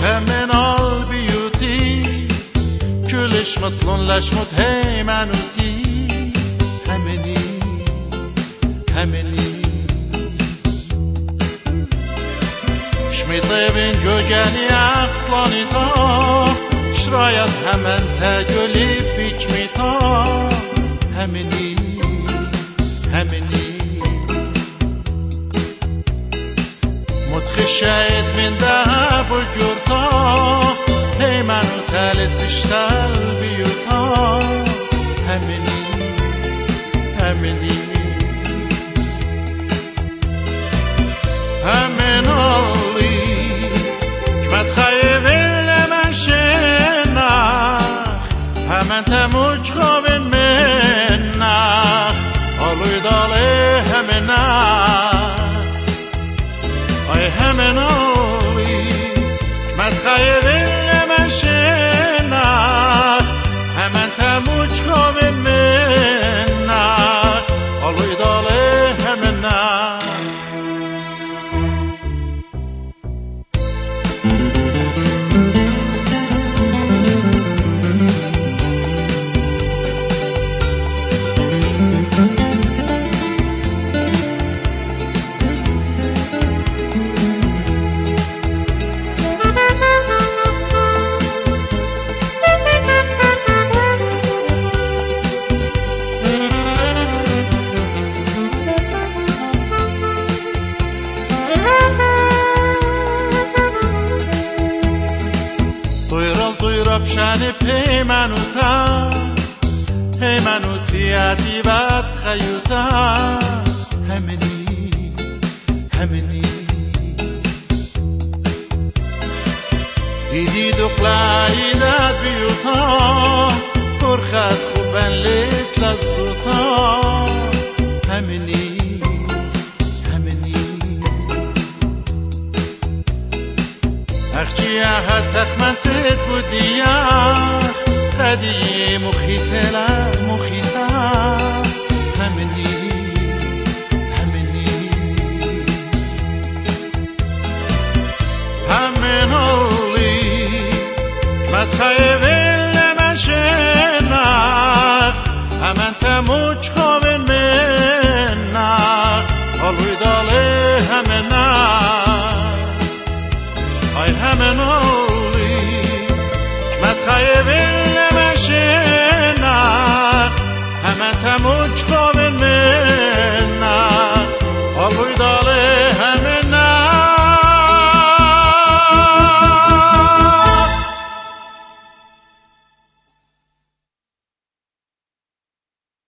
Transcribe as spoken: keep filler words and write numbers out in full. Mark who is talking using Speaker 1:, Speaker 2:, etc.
Speaker 1: Hemen beauty Küliş mutlun leşmut heymenuti Hemeni Hemeni Şmitebin gögeni aklani ta Şrayet hemen tegölip içmi ta Hemeni Hemeni Mutkhişayet min daha bulgurta Heymenu telit biştel biyuta Hemeni Hemeni Hemen ali Kmet khayville men şenach Hemen temuç khavin menach Aluy dale hemenach Ay hemen ali Kmet khayville men şenach Hemen temuç khavin menach Aluy dale hemenach Şani peymanuta Peymanuti atibat khayuta Hemeni Hemeni İdi dukla idat biyuta Kurkhat khuben lit lazzuta Hemeni Hemeni أخجيها تخمنتت بدياخ هدي مخيتلا مخيتا همني همني همن أولي ما تخيبين لمن شناخ همن تموج خوين مناخ ألوي دالي همناخ Ay hemen olayım, kmet kaybın